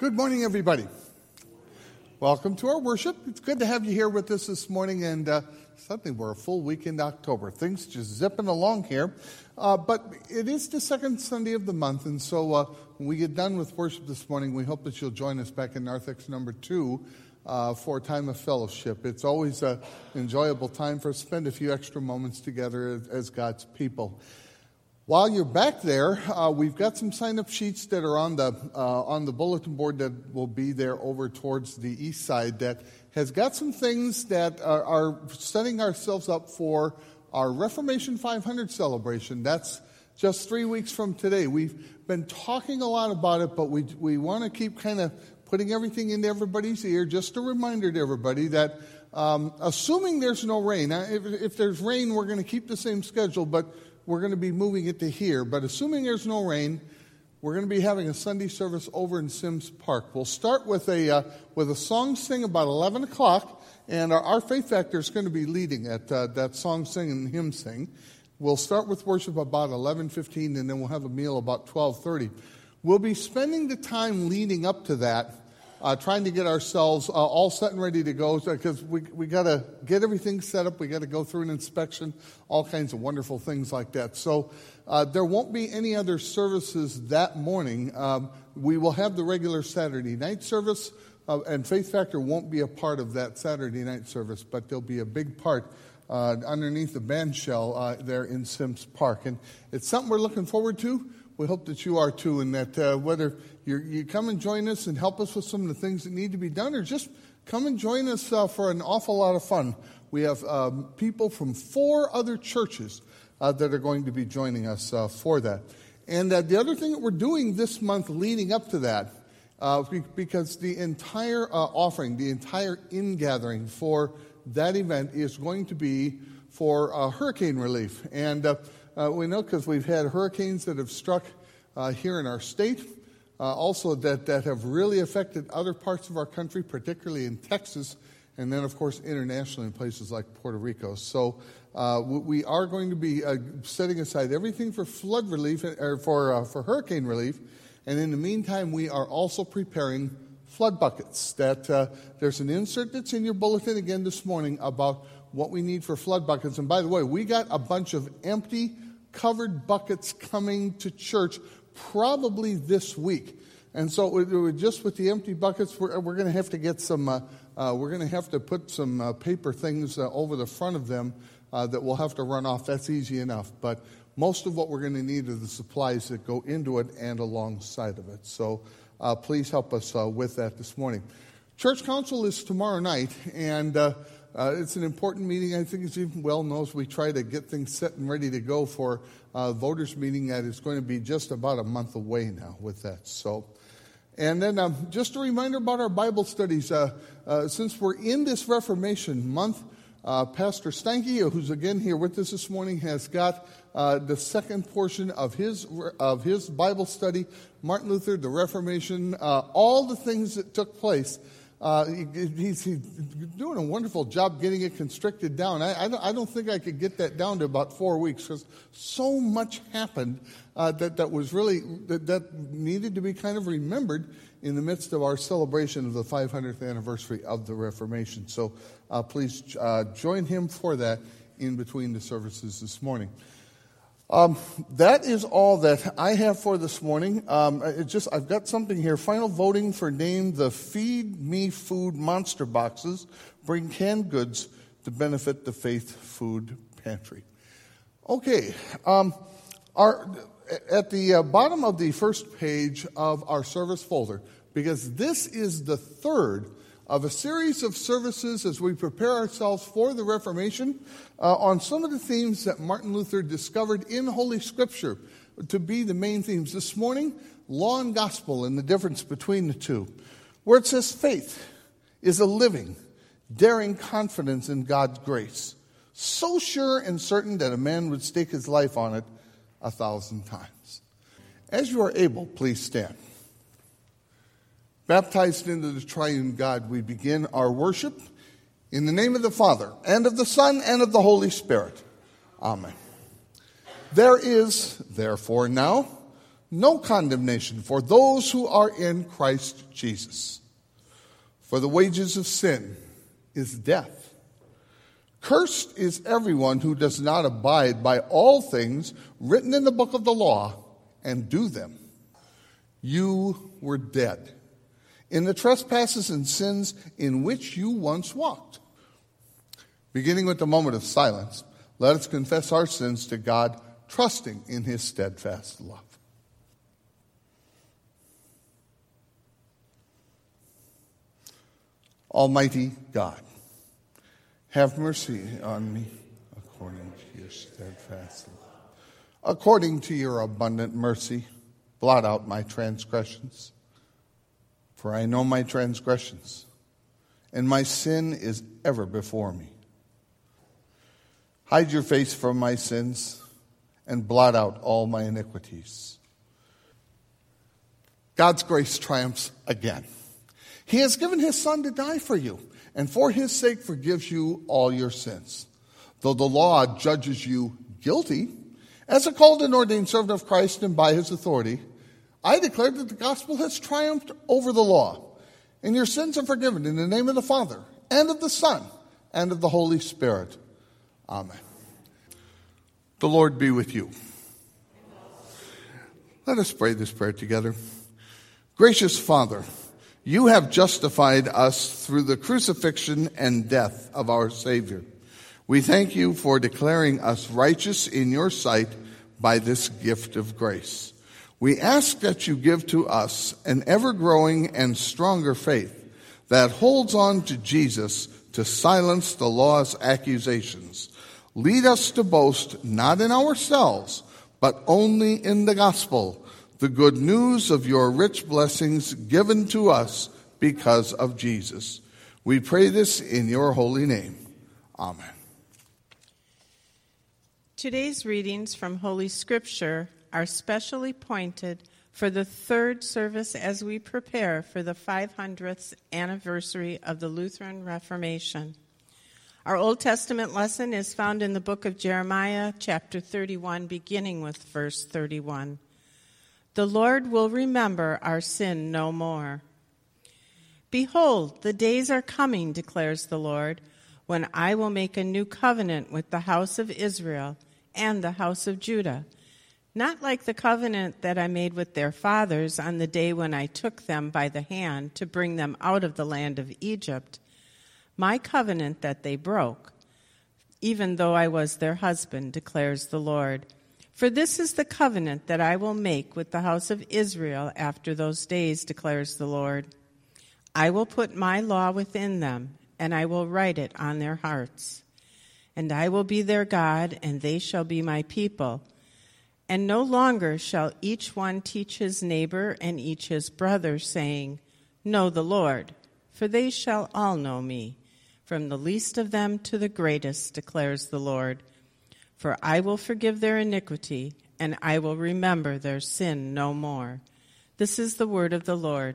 Good morning, everybody. Welcome to our worship. It's good to have you here with us this morning, and suddenly we're a full week into October. Things just zipping along here, but it is the second Sunday of the month, and so when we get done with worship this morning, we hope that you'll join us back in Narthex number 2 for a time of fellowship. It's always an enjoyable time for us to spend a few extra moments together as God's people. While you're back there, we've got some sign-up sheets that are on the bulletin board that will be there over towards the east side that has got some things that are setting ourselves up for our Reformation 500 celebration. That's just 3 weeks from today. We've been talking a lot about it, but we want to keep kind of putting everything into everybody's ear. Just a reminder to everybody that assuming there's no rain, now if there's rain, we're going to keep the same schedule, but we're going to be moving it to here. But assuming there's no rain, we're going to be having a Sunday service over in Sims Park. We'll start with a song sing about 11 o'clock, and our Faith Factor is going to be leading at that song sing and hymn sing. We'll start with worship about 11:15, and then we'll have a meal about 12:30. We'll be spending the time leading up to that trying to get ourselves all set and ready to go, because we got to get everything set up. We got to go through an inspection, all kinds of wonderful things like that. So there won't be any other services that morning. We will have the regular Saturday night service, and Faith Factor won't be a part of that Saturday night service, but there'll be a big part underneath the band shell there in Sims Park. And it's something we're looking forward to. We hope that you are too, and that whether you come and join us and help us with some of the things that need to be done, or just come and join us for an awful lot of fun. We have people from 4 other churches that are going to be joining us for that. And the other thing that we're doing this month leading up to that, because the entire offering, the entire ingathering for that event is going to be for hurricane relief. And we know because we've had hurricanes that have struck here in our state, also that have really affected other parts of our country, particularly in Texas, and then, of course, internationally in places like Puerto Rico. So we are going to be setting aside everything for flood relief, or for hurricane relief, and in the meantime, we are also preparing flood buckets. There's an insert that's in your bulletin again this morning about what we need for flood buckets. And by the way, we got a bunch of empty covered buckets coming to church probably this week. And so just with the empty buckets, we're going to have to get some, we're going to have to put some paper things over the front of them that we'll have to run off. That's easy enough. But most of what we're going to need are the supplies that go into it and alongside of it. So please help us with that this morning. Church Council is tomorrow night, and it's an important meeting. I think, as you well knows, we try to get things set and ready to go for voters' meeting that is going to be just about a month away now with that. So, and then just a reminder about our Bible studies. Since we're in this Reformation month, Pastor Stanky, who's again here with us this morning, has got the second portion of his Bible study, Martin Luther, the Reformation, all the things that took place. He's doing a wonderful job getting it constricted down. I don't think I could get that down to about 4 weeks, because so much happened that was really that needed to be kind of remembered in the midst of our celebration of the 500th anniversary of the Reformation. So please join him for that in between the services this morning. That is all that I have for this morning. I've got something here. Final voting for name the Feed Me Food Monster Boxes bring canned goods to benefit the Faith Food Pantry. Okay. At the bottom of the first page of our service folder, because this is the third of a series of services as we prepare ourselves for the Reformation on some of the themes that Martin Luther discovered in Holy Scripture to be the main themes. This morning, law and gospel and the difference between the two, where it says faith is a living, daring confidence in God's grace, so sure and certain that a man would stake his life on it 1,000 times. As you are able, please stand. Baptized into the triune God, we begin our worship in the name of the Father, and of the Son, and of the Holy Spirit. Amen. There is, therefore, now no condemnation for those who are in Christ Jesus. For the wages of sin is death. Cursed is everyone who does not abide by all things written in the book of the law and do them. You were dead in the trespasses and sins in which you once walked. Beginning with the moment of silence, let us confess our sins to God, trusting in his steadfast love. Almighty God, have mercy on me according to your steadfast love. According to your abundant mercy, blot out my transgressions. For I know my transgressions, and my sin is ever before me. Hide your face from my sins, and blot out all my iniquities. God's grace triumphs again. He has given his Son to die for you, and for his sake forgives you all your sins. Though the law judges you guilty, as a called and ordained servant of Christ and by his authority, I declare that the gospel has triumphed over the law, and your sins are forgiven in the name of the Father, and of the Son, and of the Holy Spirit. Amen. The Lord be with you. Let us pray this prayer together. Gracious Father, you have justified us through the crucifixion and death of our Savior. We thank you for declaring us righteous in your sight by this gift of grace. We ask that you give to us an ever-growing and stronger faith that holds on to Jesus to silence the law's accusations. Lead us to boast not in ourselves, but only in the gospel, the good news of your rich blessings given to us because of Jesus. We pray this in your holy name. Amen. Today's readings from Holy Scripture are specially pointed for the third service as we prepare for the 500th anniversary of the Lutheran Reformation. Our Old Testament lesson is found in the book of Jeremiah, chapter 31, beginning with verse 31. The Lord will remember our sin no more. Behold, the days are coming, declares the Lord, when I will make a new covenant with the house of Israel and the house of Judah, not like the covenant that I made with their fathers on the day when I took them by the hand to bring them out of the land of Egypt, my covenant that they broke, even though I was their husband, declares the Lord. For this is the covenant that I will make with the house of Israel after those days, declares the Lord. I will put my law within them, and I will write it on their hearts. And I will be their God, and they shall be my people. And no longer shall each one teach his neighbor and each his brother, saying, Know the Lord, for they shall all know me, from the least of them to the greatest, declares the Lord. For I will forgive their iniquity, and I will remember their sin no more. This is the word of the Lord.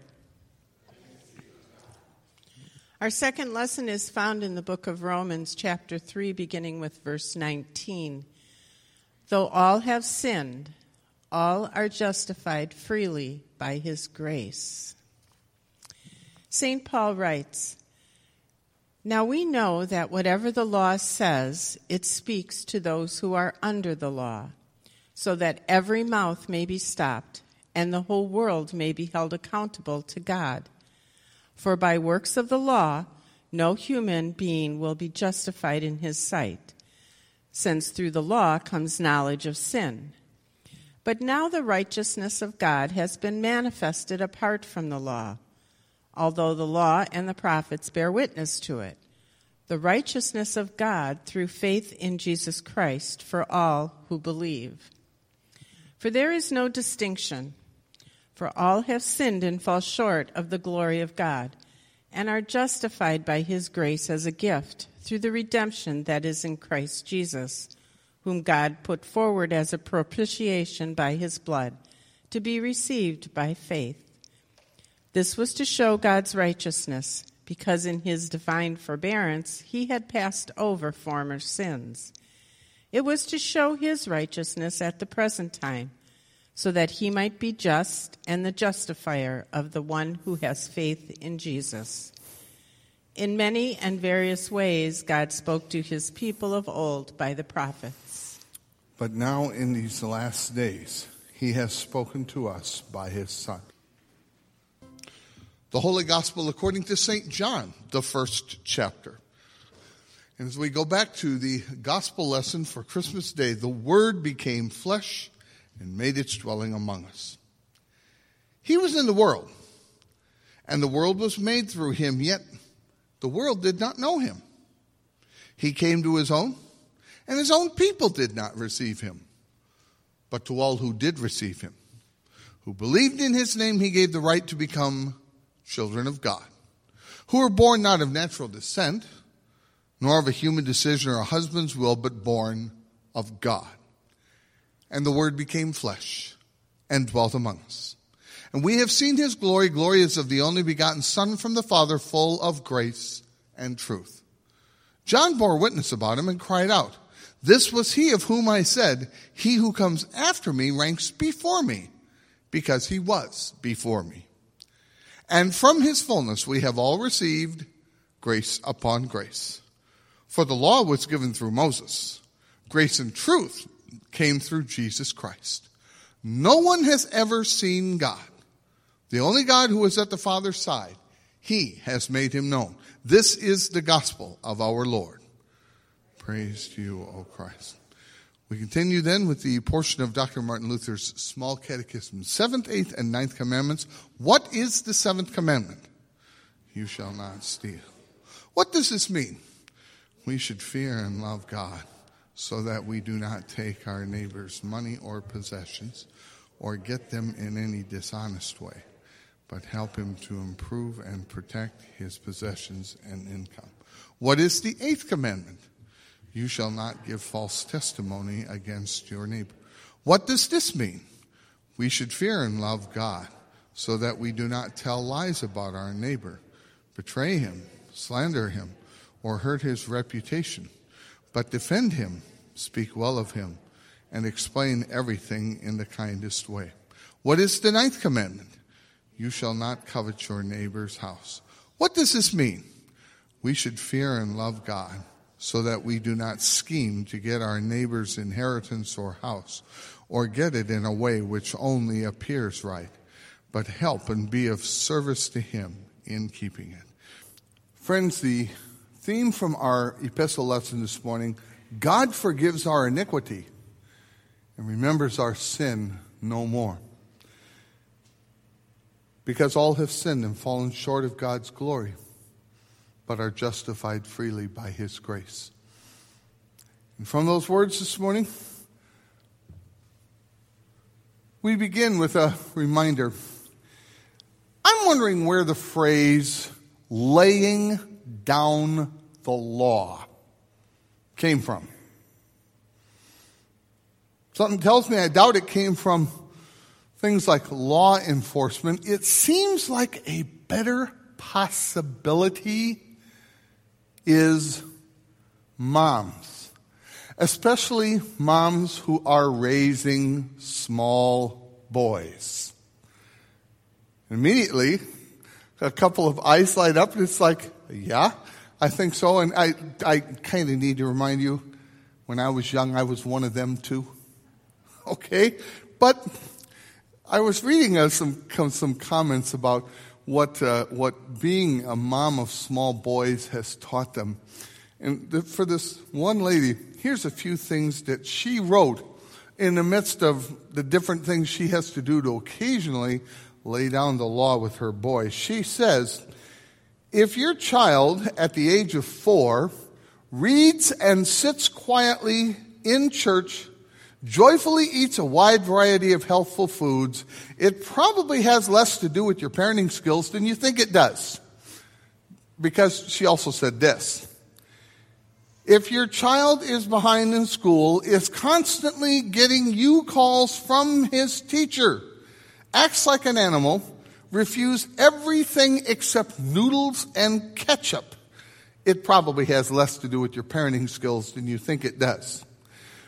Our second lesson is found in the book of Romans, chapter 3, beginning with verse 19. Though all have sinned, all are justified freely by his grace. St. Paul writes, Now we know that whatever the law says, it speaks to those who are under the law, so that every mouth may be stopped, and the whole world may be held accountable to God. For by works of the law, no human being will be justified in his sight, since through the law comes knowledge of sin. But now the righteousness of God has been manifested apart from the law, although the law and the prophets bear witness to it, the righteousness of God through faith in Jesus Christ for all who believe. For there is no distinction, for all have sinned and fall short of the glory of God, and are justified by his grace as a gift through the redemption that is in Christ Jesus, whom God put forward as a propitiation by his blood, to be received by faith. This was to show God's righteousness, because in his divine forbearance he had passed over former sins. It was to show his righteousness at the present time, so that he might be just and the justifier of the one who has faith in Jesus. In many and various ways, God spoke to his people of old by the prophets. But now in these last days, he has spoken to us by his Son. The Holy Gospel according to St. John, the first chapter. And as we go back to the gospel lesson for Christmas Day, the Word became flesh and made its dwelling among us. He was in the world, and the world was made through him, yet the world did not know him. He came to his own, and his own people did not receive him. But to all who did receive him, who believed in his name, he gave the right to become children of God, who were born not of natural descent, nor of a human decision or a husband's will, but born of God. And the Word became flesh and dwelt among us. And we have seen his glory. Glory is of the only begotten Son from the Father, full of grace and truth. John bore witness about him and cried out, "This was he of whom I said, he who comes after me ranks before me, because he was before me." And from his fullness we have all received grace upon grace. For the law was given through Moses. Grace and truth came through Jesus Christ. No one has ever seen God. The only God who is at the Father's side, he has made him known. This is the gospel of our Lord. Praise to you, O Christ. We continue then with the portion of Dr. Martin Luther's Small Catechism, 7th, 8th, and 9th commandments. What is the 7th commandment? You shall not steal. What does this mean? We should fear and love God, so that we do not take our neighbor's money or possessions or get them in any dishonest way, but help him to improve and protect his possessions and income. What is the 8th commandment? You shall not give false testimony against your neighbor. What does this mean? We should fear and love God, so that we do not tell lies about our neighbor, betray him, slander him, or hurt his reputation, but defend him, speak well of him, and explain everything in the kindest way. What is the 9th commandment? You shall not covet your neighbor's house. What does this mean? We should fear and love God, so that we do not scheme to get our neighbor's inheritance or house, or get it in a way which only appears right, but help and be of service to him in keeping it. Friends, the theme from our epistle lesson this morning, God forgives our iniquity and remembers our sin no more. Because all have sinned and fallen short of God's glory, but are justified freely by his grace. And from those words this morning, we begin with a reminder. I'm wondering where the phrase laying down the law came from. Something tells me I doubt it came from things like law enforcement. It seems like a better possibility is moms, especially moms who are raising small boys. Immediately, a couple of eyes light up, and it's like, yeah, I think so. And I kind of need to remind you, when I was young, I was one of them too. Okay? But I was reading some comments about what being a mom of small boys has taught them. And for this one lady, here's a few things that she wrote in the midst of the different things she has to do to occasionally lay down the law with her boy. She says, if your child at the age of 4 reads and sits quietly in church, joyfully eats a wide variety of healthful foods, it probably has less to do with your parenting skills than you think it does. Because she also said this. If your child is behind in school, is constantly getting you calls from his teacher, acts like an animal, refuse everything except noodles and ketchup, it probably has less to do with your parenting skills than you think it does.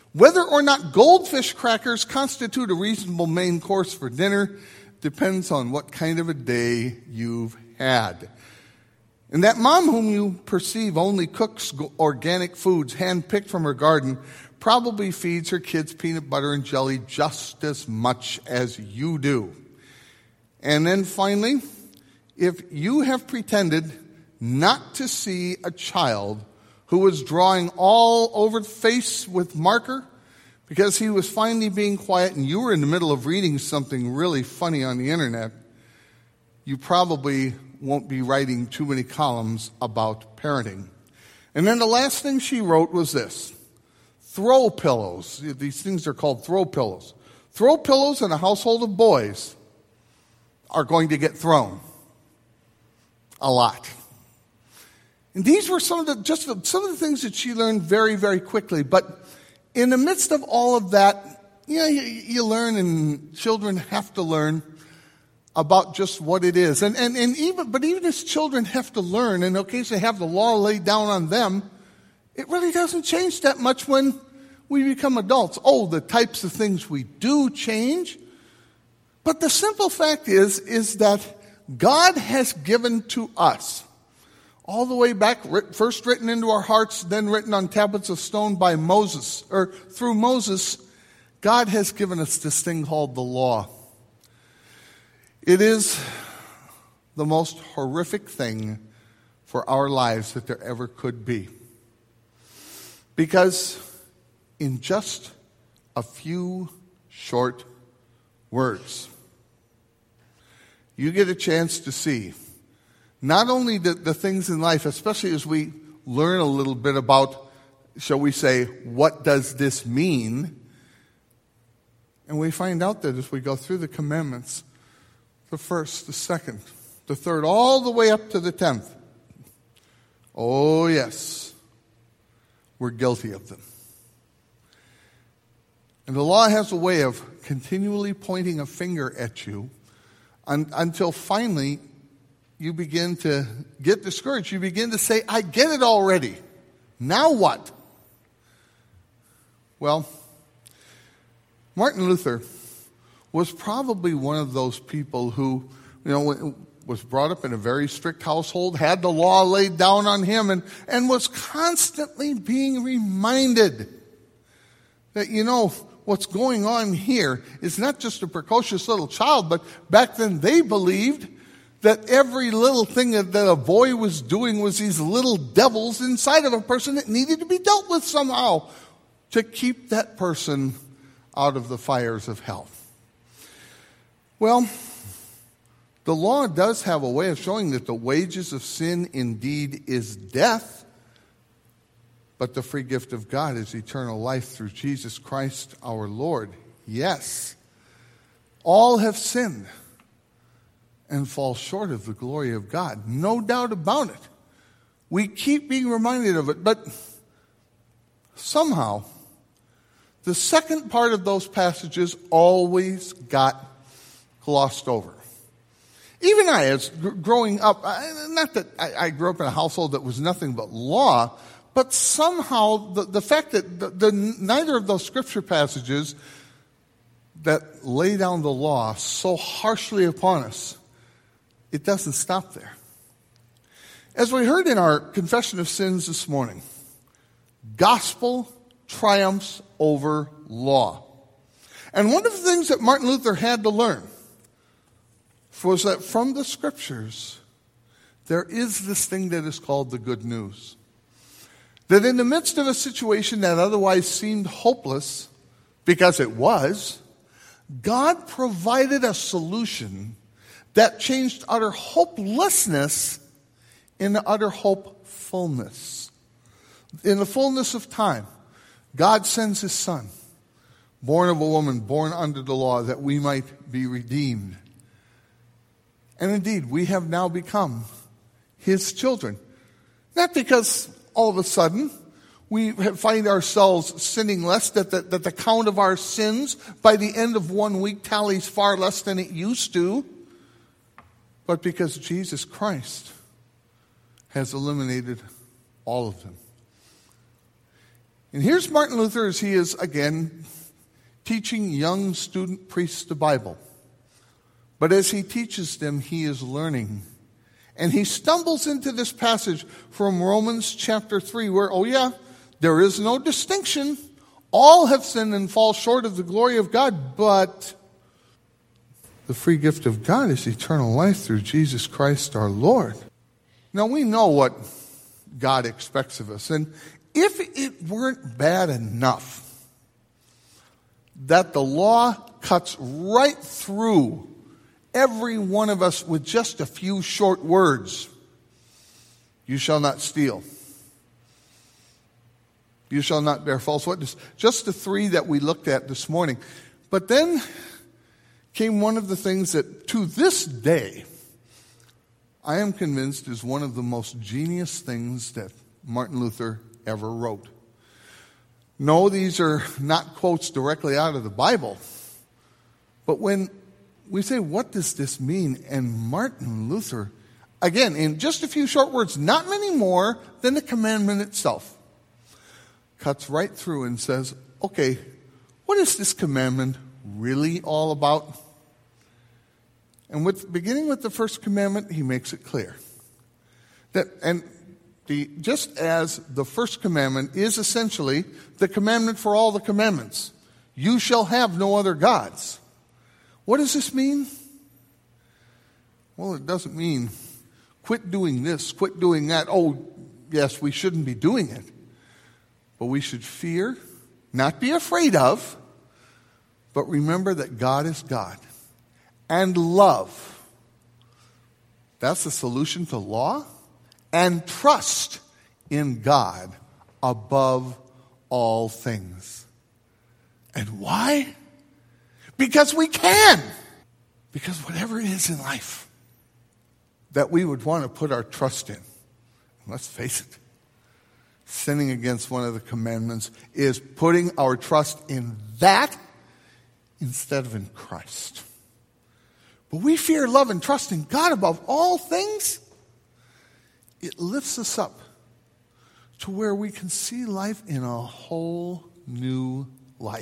Whether or not goldfish crackers constitute a reasonable main course for dinner depends on what kind of a day you've had. And that mom whom you perceive only cooks organic foods hand-picked from her garden probably feeds her kids peanut butter and jelly just as much as you do. And then finally, if you have pretended not to see a child who was drawing all over the face with marker because he was finally being quiet and you were in the middle of reading something really funny on the internet, you probably won't be writing too many columns about parenting. And then the last thing she wrote was this: throw pillows. These things are called throw pillows. Throw pillows in a household of boys are going to get thrown a lot. And these were some of the things that she learned very, very quickly. But in the midst of all of that, you learn, and children have to learn about just what it is. And even as children have to learn, and occasionally have the law laid down on them, it really doesn't change that much when we become adults. Oh, the types of things we do change. But the simple fact is that God has given to us, all the way back, first written into our hearts, then written on tablets of stone by Moses, or through Moses, God has given us this thing called the law. It is the most horrific thing for our lives that there ever could be. Because in just a few short words, you get a chance to see not only the things in life, especially as we learn a little bit about, shall we say, what does this mean? And we find out that as we go through the commandments, the first, the second, the third, all the way up to the 10th. Oh, yes, we're guilty of them. And the law has a way of continually pointing a finger at you until finally you begin to get discouraged. You begin to say, I get it already. Now what? Well, Martin Luther was probably one of those people who, was brought up in a very strict household, had the law laid down on him, and was constantly being reminded that, what's going on here is not just a precocious little child, but back then they believed that every little thing that a boy was doing was these little devils inside of a person that needed to be dealt with somehow to keep that person out of the fires of hell. Well, the law does have a way of showing that the wages of sin indeed is death, but the free gift of God is eternal life through Jesus Christ our Lord. Yes, all have sinned and fall short of the glory of God. No doubt about it. We keep being reminded of it, but somehow the second part of those passages always got glossed over. Even I, as growing up, not that I grew up in a household that was nothing but law, but somehow the fact that neither of those scripture passages that lay down the law so harshly upon us, it doesn't stop there. As we heard in our confession of sins this morning, gospel triumphs over law. And one of the things that Martin Luther had to learn was that from the scriptures, there is this thing that is called the good news. That in the midst of a situation that otherwise seemed hopeless, because it was, God provided a solution that changed utter hopelessness into utter hopefulness. In the fullness of time, God sends his Son, born of a woman, born under the law, that we might be redeemed. And indeed, we have now become his children. Not because all of a sudden we find ourselves sinning less, that the count of our sins by the end of 1 week tallies far less than it used to, but because Jesus Christ has eliminated all of them. And here's Martin Luther as he is, again, teaching young student priests the Bible. But as he teaches them, he is learning. And he stumbles into this passage from Romans chapter 3 where, there is no distinction. All have sinned and fall short of the glory of God, but the free gift of God is eternal life through Jesus Christ our Lord. Now we know what God expects of us. And if it weren't bad enough that the law cuts right through every one of us with just a few short words, you shall not steal. You shall not bear false witness. Just the three that we looked at this morning. But then came one of the things that to this day I am convinced is one of the most genius things that Martin Luther ever wrote. No, these are not quotes directly out of the Bible. But when we say, what does this mean? And Martin Luther, again, in just a few short words, not many more than the commandment itself, cuts right through and says, okay, what is this commandment really all about? And beginning with the first commandment, he makes it clear. Just as the first commandment is essentially the commandment for all the commandments, you shall have no other gods. What does this mean? Well, it doesn't mean quit doing this, quit doing that. Oh, yes, we shouldn't be doing it. But we should fear, not be afraid of, but remember that God is God. And love. That's the solution to law. And trust in God above all things. And why? Because we can. Because whatever it is in life that we would want to put our trust in, let's face it, sinning against one of the commandments is putting our trust in that instead of in Christ. But we fear, love, and trust in God above all things. It lifts us up to where we can see life in a whole new light.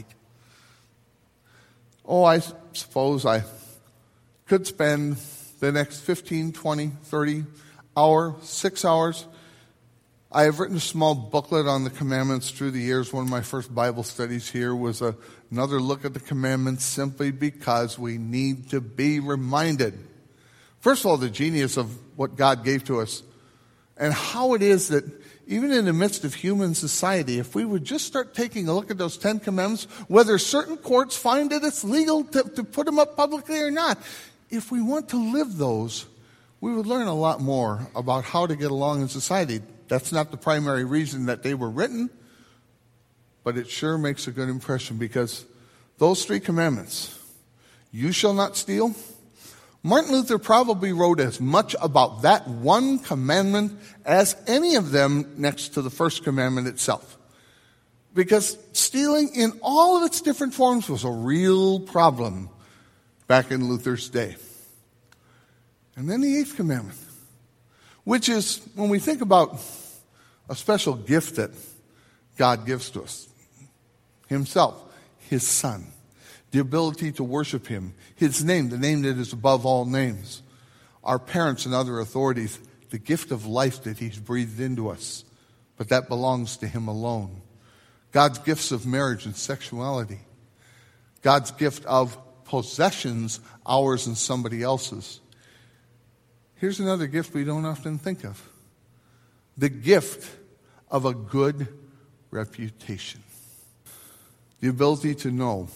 Oh, I suppose I could spend the next 15, 20, 30 hour, 6 hours. I have written a small booklet on the commandments through the years. One of my first Bible studies here was another look at the commandments simply because we need to be reminded. First of all, the genius of what God gave to us and how it is that even in the midst of human society, if we would just start taking a look at those 10 commandments, whether certain courts find that it's legal to put them up publicly or not, if we want to live those, we would learn a lot more about how to get along in society. That's not the primary reason that they were written, but it sure makes a good impression because those 3 commandments, you shall not steal. Martin Luther probably wrote as much about that one commandment as any of them next to the first commandment itself. Because stealing in all of its different forms was a real problem back in Luther's day. And then the 8th commandment, which is, when we think about a special gift that God gives to us, Himself, His Son, the ability to worship Him, His name, the name that is above all names, our parents and other authorities, the gift of life that He's breathed into us, but that belongs to Him alone. God's gifts of marriage and sexuality, God's gift of possessions, ours and somebody else's. Here's another gift we don't often think of. The gift of a good reputation. The ability to know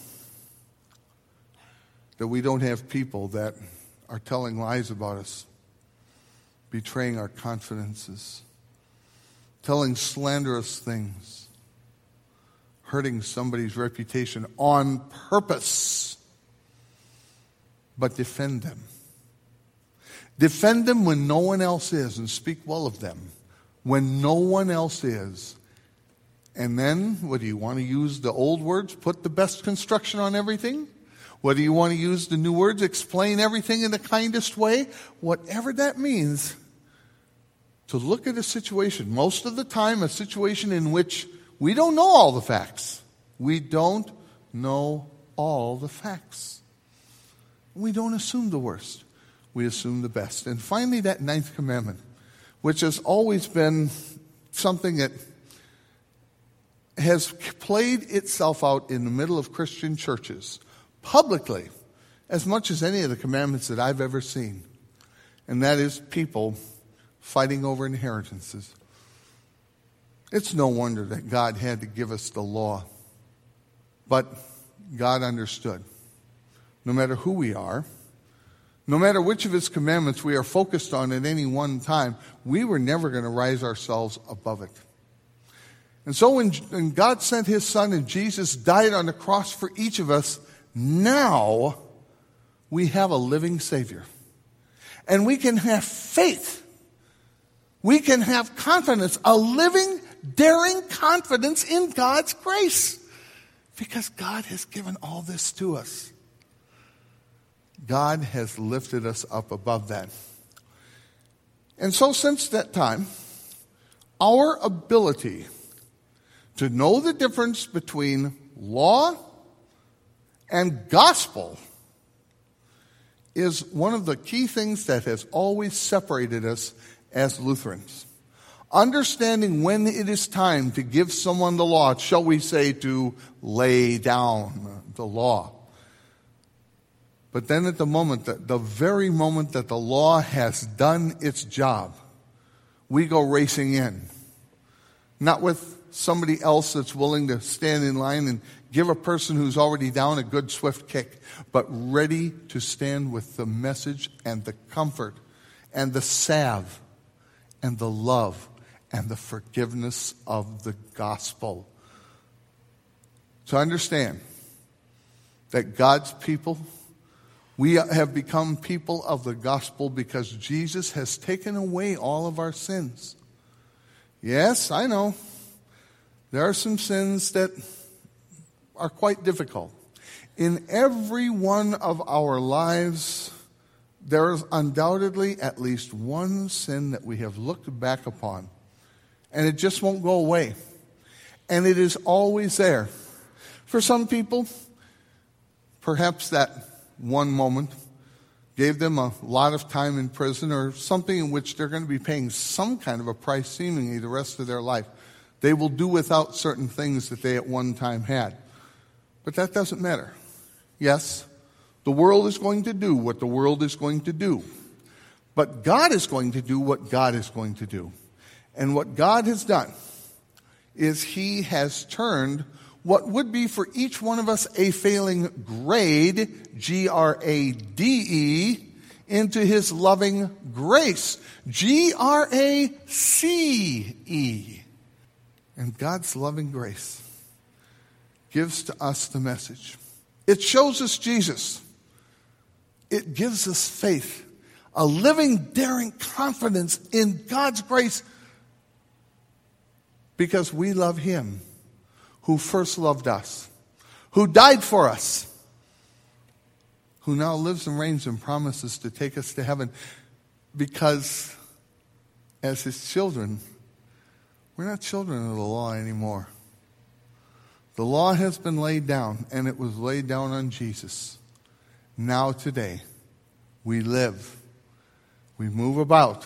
that we don't have people that are telling lies about us, betraying our confidences, telling slanderous things, hurting somebody's reputation on purpose. But defend them. Defend them when no one else is, and speak well of them when no one else is. And then, whether you want to use the old words, put the best construction on everything, whether you want to use the new words, explain everything in the kindest way, whatever that means, to look at a situation, most of the time a situation in which We don't know all the facts. We don't know all the facts. We don't assume the worst. We assume the best. And finally, that 9th commandment, which has always been something that has played itself out in the middle of Christian churches publicly as much as any of the commandments that I've ever seen. And that is people fighting over inheritances. It's no wonder that God had to give us the law. But God understood. No matter who we are, no matter which of his commandments we are focused on at any one time, we were never going to rise ourselves above it. And so when God sent his Son and Jesus died on the cross for each of us, now we have a living Savior. And we can have faith. We can have confidence, a living, daring confidence in God's grace. Because God has given all this to us. God has lifted us up above that. And so since that time, our ability to know the difference between law and gospel is one of the key things that has always separated us as Lutherans. Understanding when it is time to give someone the law, shall we say, to lay down the law. But then at the very moment that the law has done its job, we go racing in. Not with somebody else that's willing to stand in line and give a person who's already down a good swift kick, but ready to stand with the message and the comfort and the salve and the love and the forgiveness of the gospel. To understand that God's people, we have become people of the gospel because Jesus has taken away all of our sins. Yes, I know. There are some sins that are quite difficult. In every one of our lives, there is undoubtedly at least one sin that we have looked back upon, and it just won't go away. And it is always there. For some people, perhaps that one moment gave them a lot of time in prison or something in which they're going to be paying some kind of a price seemingly the rest of their life. They will do without certain things that they at one time had. But that doesn't matter. Yes, the world is going to do what the world is going to do. But God is going to do what God is going to do. And what God has done is he has turned what would be for each one of us a failing grade, Grade, into his loving grace, Grace. And God's loving grace gives to us the message. It shows us Jesus. It gives us faith, a living, daring confidence in God's grace because we love him who first loved us, who died for us, who now lives and reigns and promises to take us to heaven because as his children, we're not children of the law anymore. The law has been laid down, and it was laid down on Jesus. Now today, we live. We move about.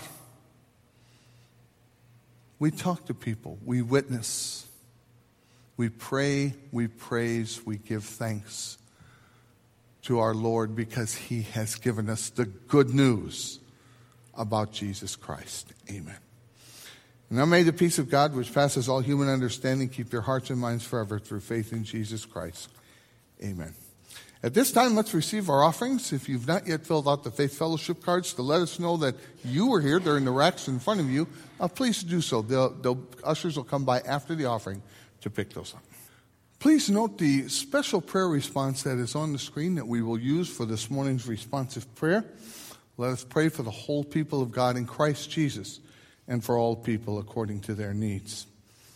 We talk to people. We witness. We pray. We praise. We give thanks to our Lord because he has given us the good news about Jesus Christ. Amen. And now may the peace of God, which passes all human understanding, keep your hearts and minds forever through faith in Jesus Christ. Amen. At this time, let's receive our offerings. If you've not yet filled out the Faith Fellowship cards to let us know that you were here during the racks in front of you, please do so. The ushers will come by after the offering to pick those up. Please note the special prayer response that is on the screen that we will use for this morning's responsive prayer. Let us pray for the whole people of God in Christ Jesus, and for all people according to their needs.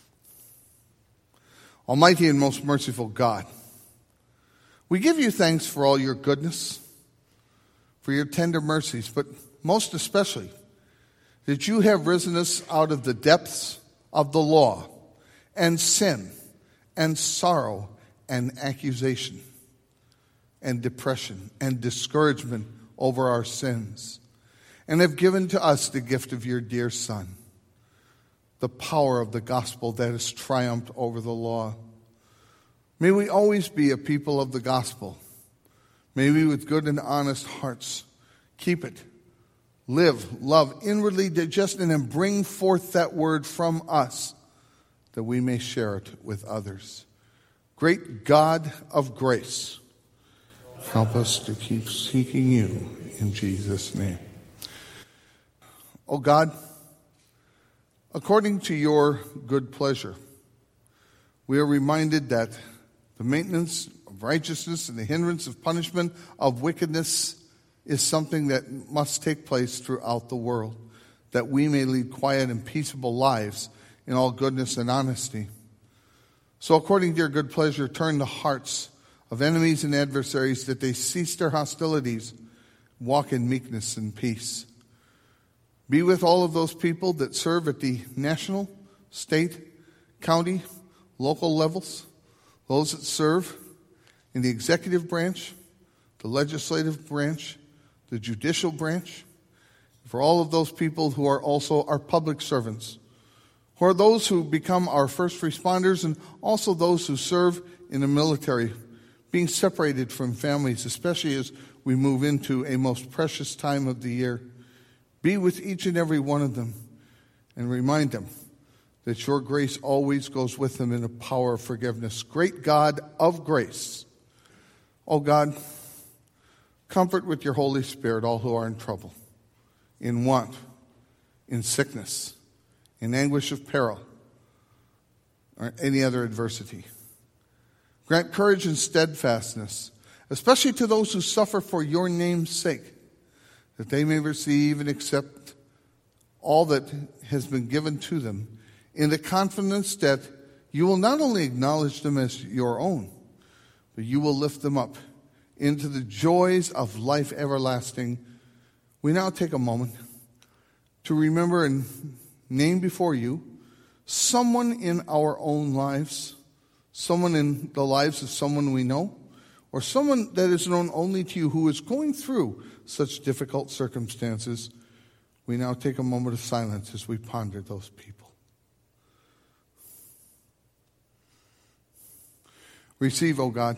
Almighty and most merciful God, we give you thanks for all your goodness, for your tender mercies, but most especially that you have risen us out of the depths of the law and sin and sorrow and accusation and depression and discouragement over our sins, and have given to us the gift of your dear Son, the power of the gospel that has triumphed over the law. May we always be a people of the gospel. May we with good and honest hearts keep it, live, love, inwardly digest it, and bring forth that word from us that we may share it with others. Great God of grace, help us to keep seeking you in Jesus' name. O God, according to your good pleasure, we are reminded that the maintenance of righteousness and the hindrance of punishment of wickedness is something that must take place throughout the world, that we may lead quiet and peaceable lives in all goodness and honesty. So according to your good pleasure, turn the hearts of enemies and adversaries that they cease their hostilities, walk in meekness and peace. Be with all of those people that serve at the national, state, county, local levels, those that serve in the executive branch, the legislative branch, the judicial branch, for all of those people who are also our public servants, who are those who become our first responders, and also those who serve in the military, being separated from families, especially as we move into a most precious time of the year. Be with each and every one of them and remind them that your grace always goes with them in the power of forgiveness. Great God of grace, oh God, comfort with your Holy Spirit all who are in trouble, in want, in sickness, in anguish of peril, or any other adversity. Grant courage and steadfastness, especially to those who suffer for your name's sake, that they may receive and accept all that has been given to them in the confidence that you will not only acknowledge them as your own, but you will lift them up into the joys of life everlasting. We now take a moment to remember and name before you someone in our own lives, someone in the lives of someone we know, or someone that is known only to you who is going through such difficult circumstances. We now take a moment of silence as we ponder those people. Receive, O God,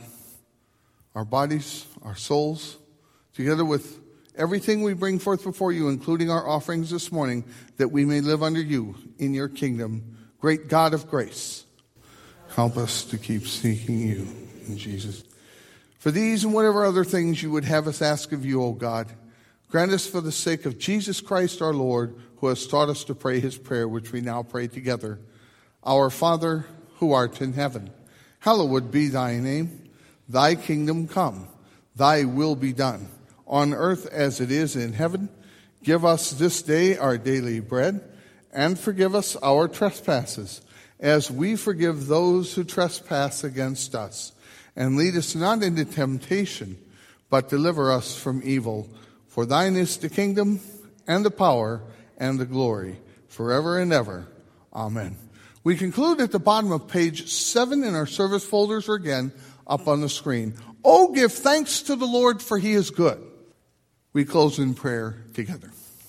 our bodies, our souls, together with everything we bring forth before you, including our offerings this morning, that we may live under you in your kingdom. Great God of grace, help us to keep seeking you in Jesus. For these and whatever other things you would have us ask of you, O God, grant us for the sake of Jesus Christ our Lord, who has taught us to pray his prayer, which we now pray together. Our Father, who art in heaven, hallowed be thy name. Thy kingdom come, thy will be done, on earth as it is in heaven. Give us this day our daily bread, and forgive us our trespasses, as we forgive those who trespass against us. And lead us not into temptation, but deliver us from evil. For thine is the kingdom, and the power, and the glory, forever and ever. Amen. We conclude at the bottom of page 7 in our service folders, or again, up on the screen. Oh, give thanks to the Lord, for he is good. We close in prayer together.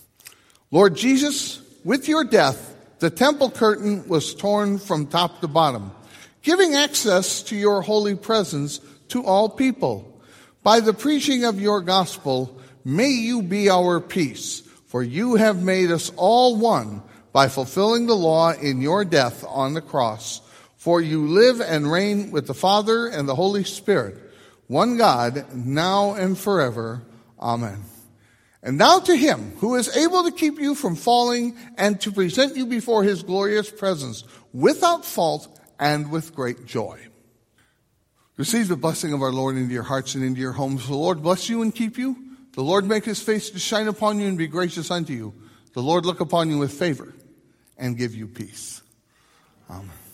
Lord Jesus, with your death, the temple curtain was torn from top to bottom, giving access to your holy presence to all people. By the preaching of your gospel, may you be our peace, for you have made us all one by fulfilling the law in your death on the cross. For you live and reign with the Father and the Holy Spirit, one God, now and forever. Amen. And now to him who is able to keep you from falling and to present you before his glorious presence without fault and with great joy. Receive the blessing of our Lord into your hearts and into your homes. The Lord bless you and keep you. The Lord make his face to shine upon you and be gracious unto you. The Lord look upon you with favor and give you peace. Amen.